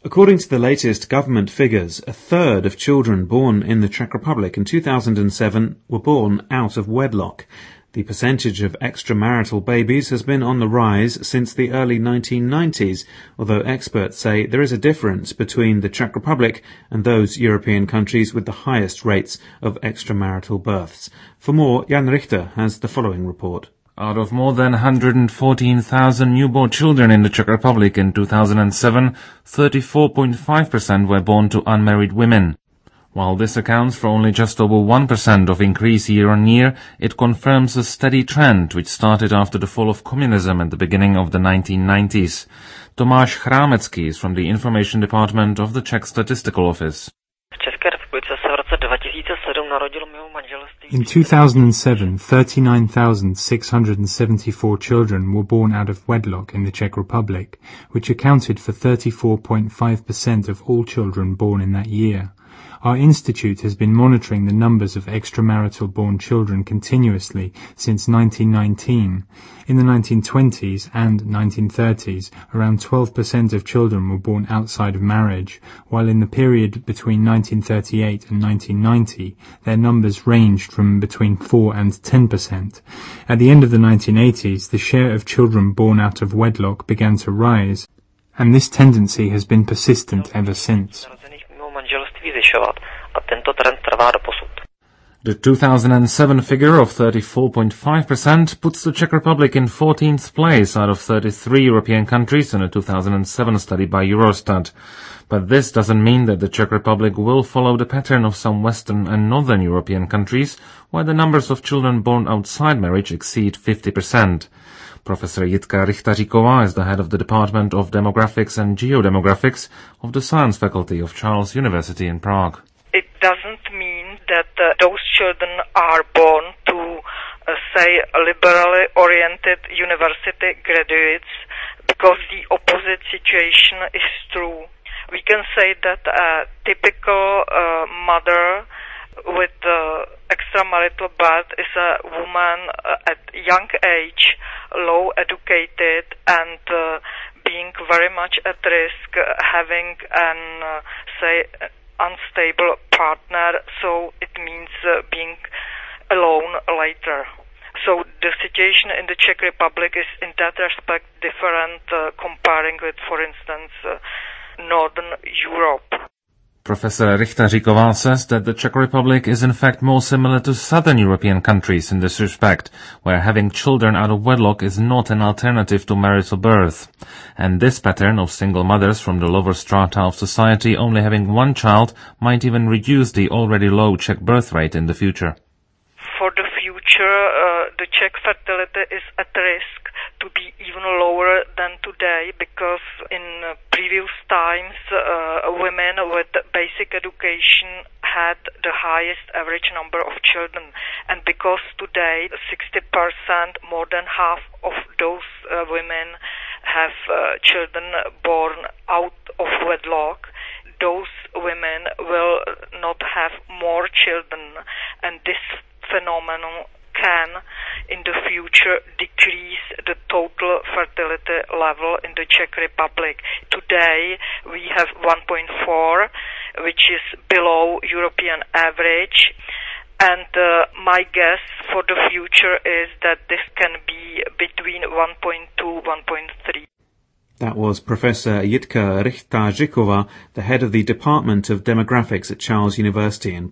According to the latest government figures, a third of children born in the Czech Republic in 2007 were born out of wedlock. The percentage of extramarital babies has been on the rise since the early 1990s, although experts say there is a difference between the Czech Republic and those European countries with the highest rates of extramarital births. For more, Jan Richter has the following report. Out of more than 114,000 newborn children in the Czech Republic in 2007, 34.5% were born to unmarried women. While this accounts for only just over 1% of increase year-on-year, it confirms a steady trend which started after the fall of communism at the beginning of the 1990s. Tomáš Chrámecký is from the Information Department of the Czech Statistical Office. In 2007, 39,674 children were born out of wedlock in the Czech Republic, which accounted for 34.5% of all children born in that year. Our institute has been monitoring the numbers of extramarital born children continuously since 1919. In the 1920s and 1930s, around 12% of children were born outside of marriage, while in the period between 1938 and 1990, their numbers ranged from between 4 and 10%. At the end of the 1980s, the share of children born out of wedlock began to rise, and this tendency has been persistent ever since. The 2007 figure of 34.5% puts the Czech Republic in 14th place out of 33 European countries in a 2007 study by Eurostat. But this doesn't mean that the Czech Republic will follow the pattern of some Western and Northern European countries, where the numbers of children born outside marriage exceed 50%. Professor Jitka Richtaříková is the head of the Department of Demographics and Geodemographics of the Science Faculty of Charles University in Prague. It doesn't mean that those children are born to, say, liberally oriented university graduates, because the opposite situation is true. We can say that a typical mother with extramarital birth is a woman at young age, low educated, and being very much at risk having an, say, unstable partner, so it means being alone later. So the situation in the Czech Republic is in that respect different comparing with, for instance, Northern Europe. Professor Richtaříková says that the Czech Republic is in fact more similar to southern European countries in this respect, where having children out of wedlock is not an alternative to marital birth. And this pattern of single mothers from the lower strata of society only having one child might even reduce the already low Czech birth rate in the future. For the future, the Czech fertility is at risk to be even lower than today, because in previous times women with basic education had the highest average number of children, and because today 60%, more than half of those women have children born out of wedlock, those women will not have more children, and this phenomenon can in the future decrease the total fertility level in the Czech Republic. Today we have 1.4, which is below European average, and my guess for the future is that this can be between 1.2, 1.3. That was Professor Jitka Richtaříková, the head of the Department of Demographics at Charles University in